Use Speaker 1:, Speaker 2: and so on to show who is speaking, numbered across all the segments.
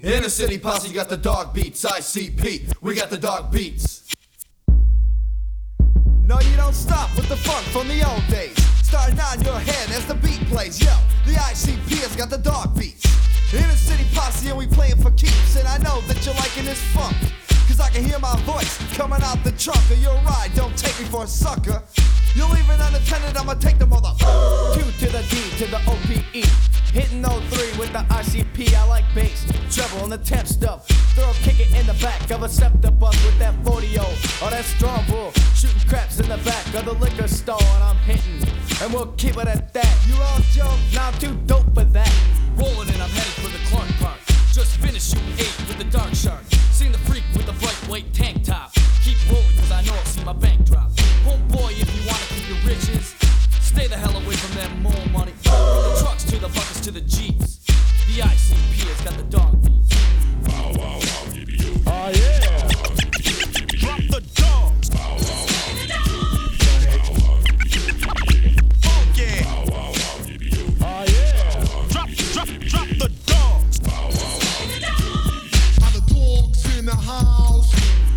Speaker 1: Inner City Posse got the dog beats. ICP, we got the dog beats.
Speaker 2: No, you don't stop with the funk from the old days. Starting on your head as the beat plays. Yo, the ICP has got the dog beats. Inner City Posse and we playing for keeps. And I know that you're liking this funk, cause I can hear my voice coming out the trunk of your ride. Don't take me for a sucker. You'll leave it unattended, I'ma take the mother.
Speaker 3: Q to the D to the OPE. Hitting 03 with the ICP. I like bass, treble, and the temp stuff. Throw a kick it in the back of a scepter bus with that 40-0. Oh, that strong bull. Shooting craps in the back of the liquor store. And I'm hitting, and we'll keep it at that.
Speaker 2: You all joke?
Speaker 3: Now I'm too dope for that.
Speaker 4: Rolling and I'm headed for the Clark Park. Just finished shooting 8 with the Dark Shark. Seen the freak with the bright white tank top. Keep rolling cause I know I'll see my bank drop. Homeboy, if you wanna keep your riches, stay the hell away from that more money. From the trucks to the buckets to the Jeeps, the ICP has got the dog beats.
Speaker 3: Oh yeah.
Speaker 4: Drop the dogs. Funky.
Speaker 3: Oh yeah.
Speaker 4: Drop the dogs.
Speaker 5: Are the dogs in the house?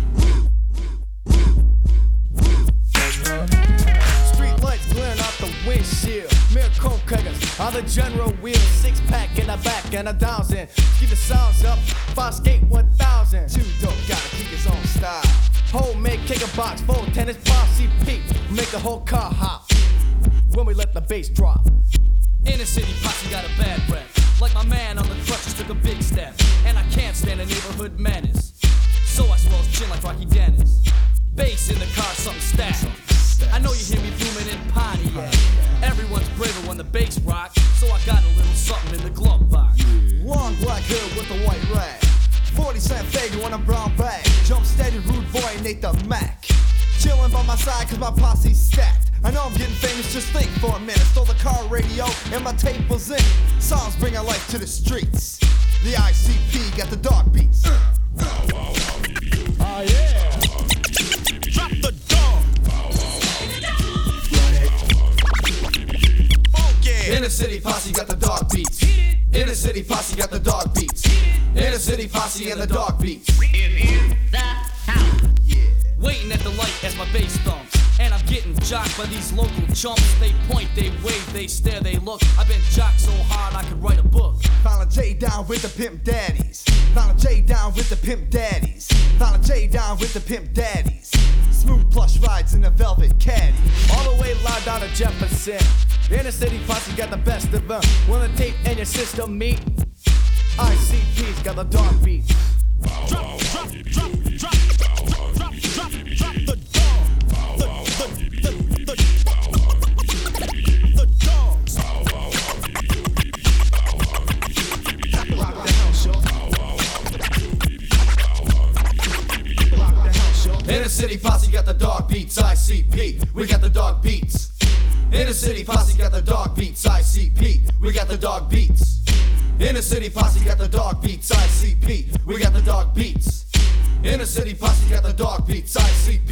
Speaker 3: Street lights glaring out the windshield. Mere cone crackers on the general wheel. 6-pack in the back and a thousand. Keep the sounds up. 5 skate 1000.
Speaker 2: Too dope, gotta keep his own style.
Speaker 3: Homemade kicker box, full tennis, posse peak. Make the whole car hop when we let the bass drop.
Speaker 4: Inner City Posse got a bad rep. Like my man on the crutches took a big step. And I can't stand a neighborhood menace, so I swell his chin like Rocky Dennis. Bass in the car, something stacked. I know you hear me booming in Pontiac. Everyone's braver when the bass rocks, so I got a little something in the glove box.
Speaker 2: Long black hood with a white rag. 40-cent faggot on a brown bag. Jump steady, rude boy, Nate the Mac. Chillin' by my side cause my posse's stacked. I know I'm getting famous, just think for a minute. Stole the car radio and my tape was in it. Songs bringing life to the streets. The ICP got the dog beats.
Speaker 3: Oh yeah.
Speaker 4: Drop the dog. Funky.
Speaker 1: Inner City Posse got the dog beats. Inner City Posse got the dog beats. Inner City Posse and the dog beats.
Speaker 4: Waiting at the light as my bass thumps. And I'm getting jocked by these local chumps. They point, they wave, they stare, they look. I've been jocked so hard I could write a book.
Speaker 2: Found a J down with the pimp daddies. Found a J down with the pimp daddies. Found a J down with the pimp daddies. Smooth plush rides in a velvet caddy.
Speaker 3: All the way loud down to Jefferson. The Inner City Posse got the best of them. When the tape and your system meet, ICP's got the dog beats.
Speaker 4: Drop the dog. The dogs.
Speaker 2: Rock the house, yo. Rock the house, yo.
Speaker 1: Inner City Posse got the dog beats. ICP, we got the dog beats. Inner City Posse got the dog beats. ICP, we got the dog beats. Inner City Posse got the dog beats. ICP, we got the dog beats. Inner City Posse got the dog beats. ICP.